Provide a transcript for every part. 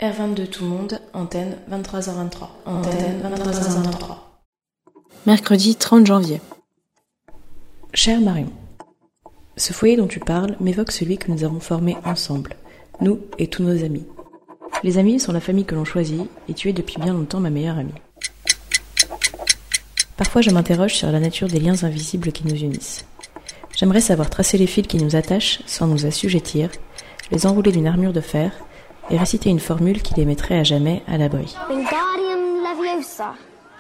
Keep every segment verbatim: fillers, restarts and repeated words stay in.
R vingt-deux tout le monde, antenne vingt-trois heures vingt-trois. Antenne vingt-trois heures vingt-trois. Mercredi trente janvier. Cher Marion, ce foyer dont tu parles m'évoque celui que nous avons formé ensemble, nous et tous nos amis. Les amis sont la famille que l'on choisit, et tu es depuis bien longtemps ma meilleure amie. Parfois je m'interroge sur la nature des liens invisibles qui nous unissent. J'aimerais savoir tracer les fils qui nous attachent sans nous assujettir, les enrouler d'une armure de fer, et réciter une formule qui les mettrait à jamais à l'abri. Wingardium Leviosa.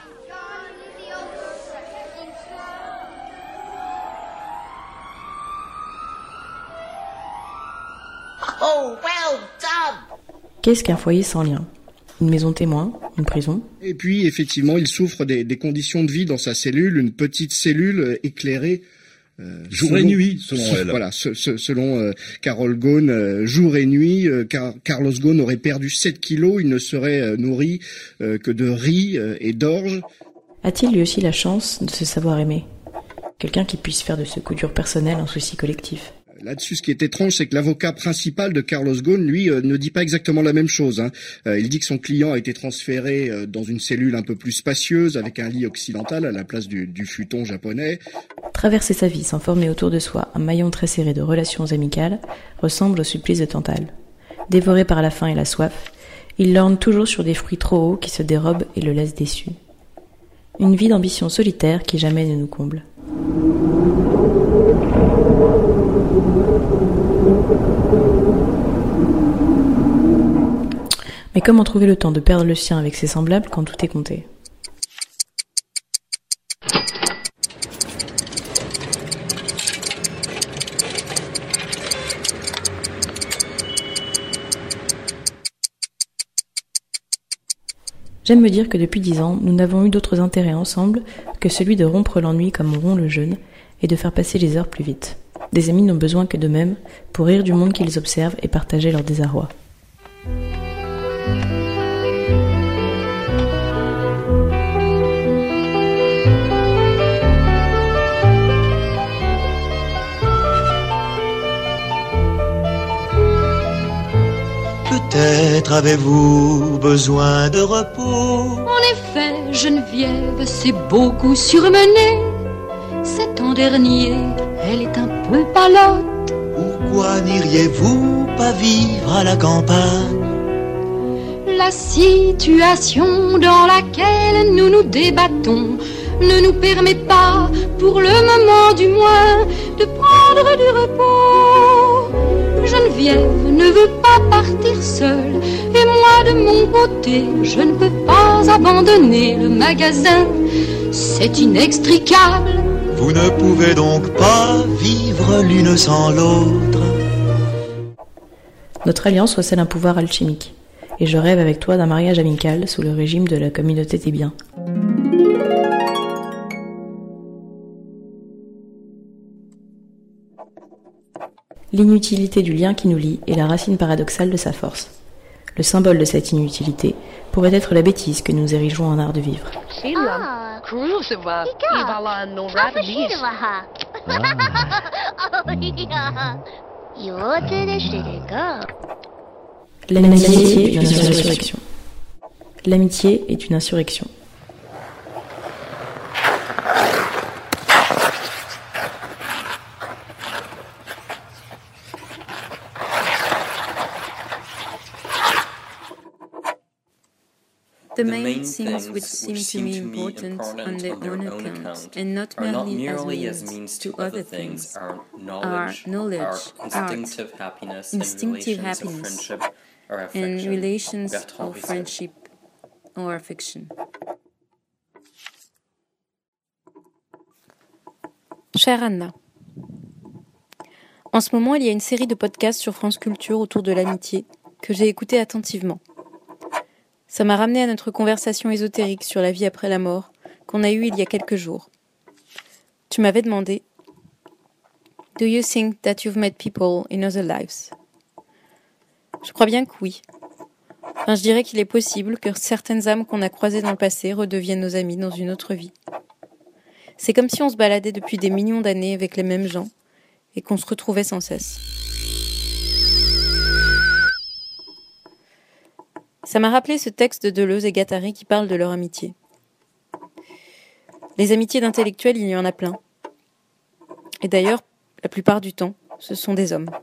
Oh, well done! Qu'est-ce qu'un foyer sans lien ? Une maison témoin ? Une prison ? Et puis, effectivement, il souffre des, des conditions de vie dans sa cellule, une petite cellule éclairée. Euh, jour selon, et nuit, selon elle. Voilà, ce, ce, selon euh, Carol Ghosn, euh, jour et nuit. Euh, Car, Carlos Ghosn aurait perdu sept kilos, il ne serait euh, nourri euh, que de riz euh, et d'orge. A-t-il lui aussi la chance de se savoir aimer ? Quelqu'un qui puisse faire de ce coup dur personnel un souci collectif. Là-dessus, ce qui est étrange, c'est que l'avocat principal de Carlos Ghosn, lui, euh, ne dit pas exactement la même chose. Hein. Euh, il dit que son client a été transféré euh, dans une cellule un peu plus spacieuse, avec un lit occidental à la place du, du futon japonais. Traverser sa vie sans former autour de soi un maillon très serré de relations amicales ressemble au supplice de Tantale. Dévoré par la faim et la soif, il lorgne toujours sur des fruits trop hauts qui se dérobent et le laissent déçu. Une vie d'ambition solitaire qui jamais ne nous comble. Mais comment trouver le temps de perdre le sien avec ses semblables quand tout est compté ? J'aime me dire que depuis dix ans, nous n'avons eu d'autres intérêts ensemble que celui de rompre l'ennui comme on rompt le jeûne et de faire passer les heures plus vite. Des amis n'ont besoin que d'eux-mêmes pour rire du monde qu'ils observent et partager leur désarroi. Peut-être avez-vous besoin de repos. En effet, Geneviève s'est beaucoup surmenée. Cet an dernier, elle est un peu palote. Pourquoi n'iriez-vous pas vivre à la campagne? La situation dans laquelle nous nous débattons ne nous permet pas, pour le moment du moins, de prendre du repos. Geneviève ne veut pas partir seule, et moi de mon côté, je ne peux pas abandonner le magasin. C'est inextricable. Vous ne pouvez donc pas vivre l'une sans l'autre. Notre alliance recèle un pouvoir alchimique, et je rêve avec toi d'un mariage amical sous le régime de la communauté des biens. L'inutilité du lien qui nous lie est la racine paradoxale de sa force. Le symbole de cette inutilité pourrait être la bêtise que nous érigeons en art de vivre. Ah, L'amitié est une insurrection. L'amitié est une insurrection. The main things which seem to me important on their own account, and not merely as means to other things, are knowledge, art, instinctive happiness, and relations or friendship or affection. Chère Anna, en ce moment, il y a une série de podcasts sur France Culture autour de l'amitié que j'ai écouté attentivement. Ça m'a ramené à notre conversation ésotérique sur la vie après la mort qu'on a eue il y a quelques jours. Tu m'avais demandé « Do you think that you've met people in other lives ?» Je crois bien que oui. Enfin, je dirais qu'il est possible que certaines âmes qu'on a croisées dans le passé redeviennent nos amis dans une autre vie. C'est comme si on se baladait depuis des millions d'années avec les mêmes gens et qu'on se retrouvait sans cesse. Ça m'a rappelé ce texte de Deleuze et Guattari qui parle de leur amitié. Les amitiés d'intellectuels, il y en a plein. Et d'ailleurs, la plupart du temps, ce sont des hommes.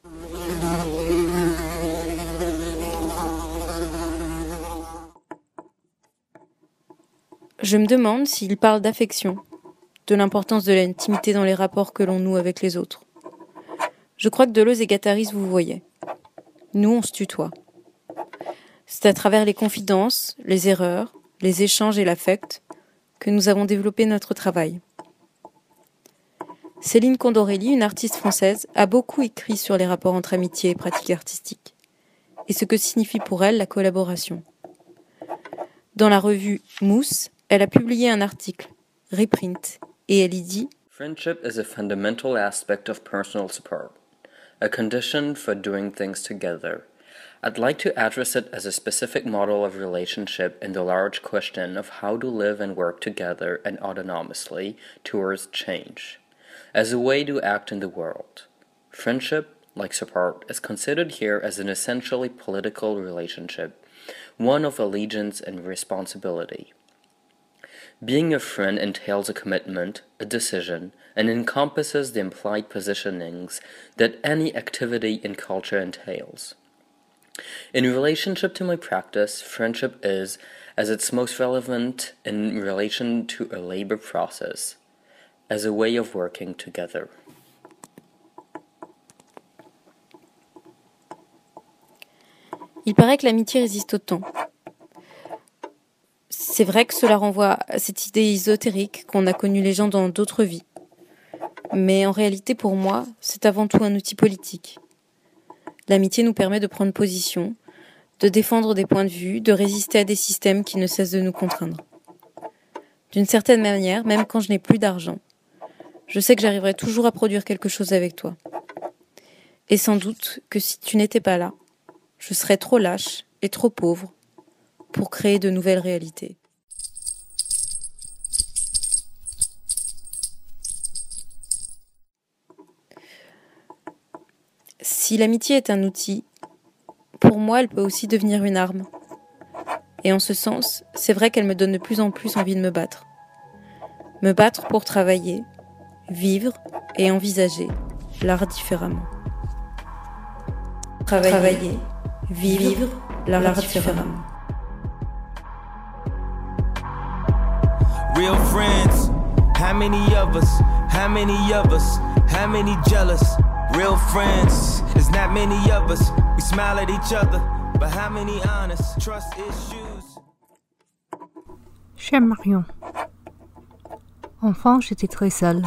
Je me demande s'il parle d'affection, de l'importance de l'intimité dans les rapports que l'on noue avec les autres. Je crois que Deleuze et Guattari vous voyaient. Nous, on se tutoie. C'est à travers les confidences, les erreurs, les échanges et l'affect que nous avons développé notre travail. Céline Condorelli, une artiste française, a beaucoup écrit sur les rapports entre amitié et pratique artistique, et ce que signifie pour elle la collaboration. Dans la revue Mousse, elle a publié un article, Reprint, et elle y dit « Friendship is a fundamental aspect of personal support, a condition for doing things together. I'd like to address it as a specific model of relationship in the large question of how to live and work together and autonomously towards change, as a way to act in the world. Friendship, like support, is considered here as an essentially political relationship, one of allegiance and responsibility. Being a friend entails a commitment, a decision, and encompasses the implied positionings that any activity in culture entails. In relationship to my practice, friendship is, as it's most relevant in relation to a labor process, as a way of working together. Il paraît que l'amitié résiste au temps. C'est vrai que cela renvoie à cette idée ésotérique qu'on a connue les gens dans d'autres vies. Mais en réalité, pour moi, c'est avant tout un outil politique. L'amitié nous permet de prendre position, de défendre des points de vue, de résister à des systèmes qui ne cessent de nous contraindre. D'une certaine manière, même quand je n'ai plus d'argent, je sais que j'arriverai toujours à produire quelque chose avec toi. Et sans doute que si tu n'étais pas là, je serais trop lâche et trop pauvre pour créer de nouvelles réalités. Si l'amitié est un outil, pour moi, elle peut aussi devenir une arme. Et en ce sens, c'est vrai qu'elle me donne de plus en plus envie de me battre. Me battre pour travailler, vivre et envisager l'art différemment. Travailler, travailler vivre, vivre l'art, l'art différemment. différemment. Real friends, how many of us, how many of us, how many jealous? Real friends, there's not many of us, we smile at each other, but how many honest trust issues? Cher Marion, enfant, j'étais très seule.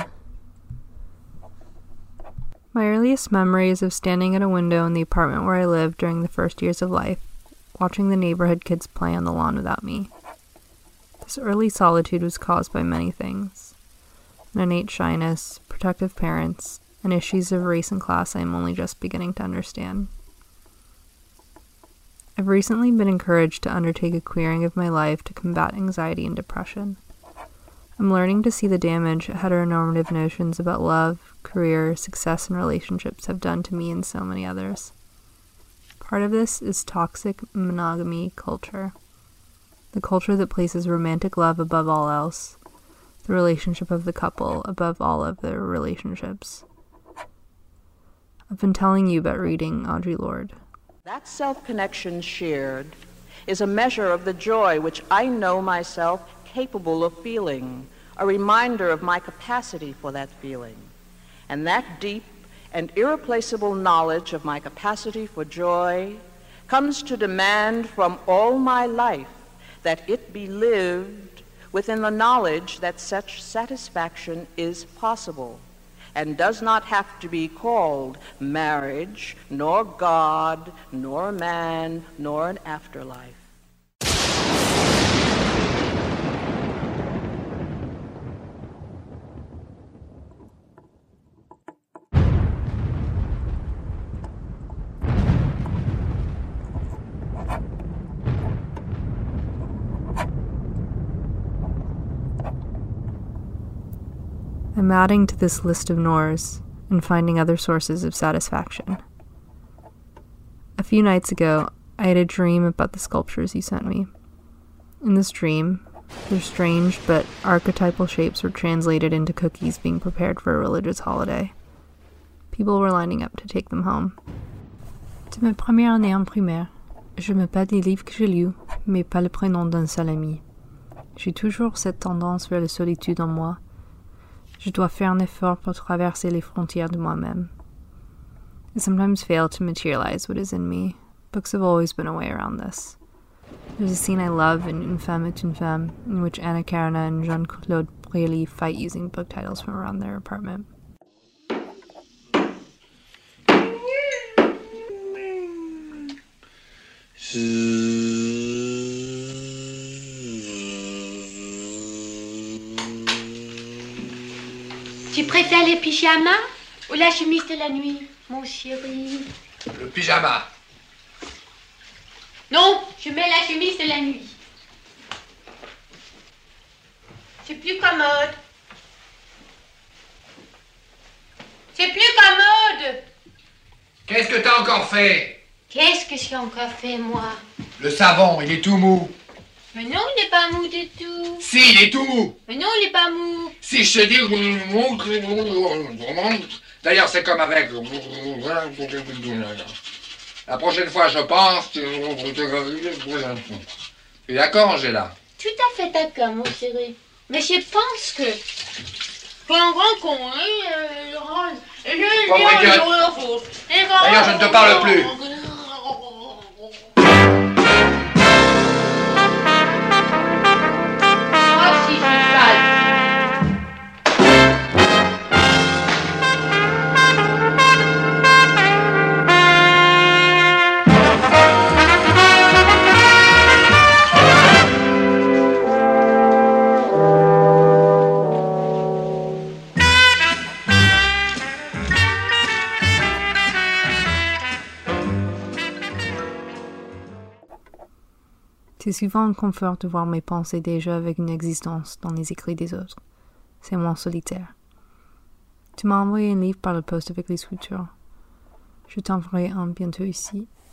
My earliest memory is of standing at a window in the apartment where I lived during the first years of life, watching the neighborhood kids play on the lawn without me. This early solitude was caused by many things: an innate shyness, protective parents, and issues of race and class I am only just beginning to understand. I've recently been encouraged to undertake a queering of my life to combat anxiety and depression. I'm learning to see the damage heteronormative notions about love, career, success, and relationships have done to me and so many others. Part of this is toxic monogamy culture. The culture that places romantic love above all else, the relationship of the couple above all of their relationships. I've been telling you about reading Audre Lorde. That self-connection shared is a measure of the joy which I know myself capable of feeling, a reminder of my capacity for that feeling. And that deep and irreplaceable knowledge of my capacity for joy comes to demand from all my life that it be lived within the knowledge that such satisfaction is possible and does not have to be called marriage, nor God, nor a man, nor an afterlife. I'm adding to this list of nors and finding other sources of satisfaction. A few nights ago, I had a dream about the sculptures he sent me. In this dream, their strange but archetypal shapes were translated into cookies being prepared for a religious holiday. People were lining up to take them home. De ma première année en primaire, je me bats des livres que j'ai lus, mais pas le prénom d'un seul ami. J'ai toujours cette tendance vers la solitude en moi. Je dois faire un effort pour traverser les frontières de moi-même. I sometimes fail to materialize what is in me. Books have always been a way around this. There's a scene I love in Une femme est une femme, in which Anna Karenina and Jean-Claude Prély fight using book titles from around their apartment. Tu préfères les pyjamas ou la chemise de la nuit, mon chéri? Le pyjama. Non, je mets la chemise de la nuit. C'est plus commode. C'est plus commode. Qu'est-ce que t'as encore fait? Qu'est-ce que j'ai encore fait, moi? Le savon, il est tout mou. Mais non, il n'est pas mou du tout. Si, il est tout mou. Mais non, il n'est pas mou. Si je te dis... D'ailleurs, c'est comme avec... La prochaine fois, je pense... Tu es d'accord, Angela? Tout à fait d'accord, mon chéri. Mais je pense que... Pour un grand con, hein, euh, Rose... D'ailleurs, je ne te parle plus. C'est souvent un confort de voir mes pensées déjà avec une existence dans les écrits des autres. C'est moins solitaire. Tu m'as envoyé un livre par la poste avec les sculptures. Je t'enverrai un bientôt ici,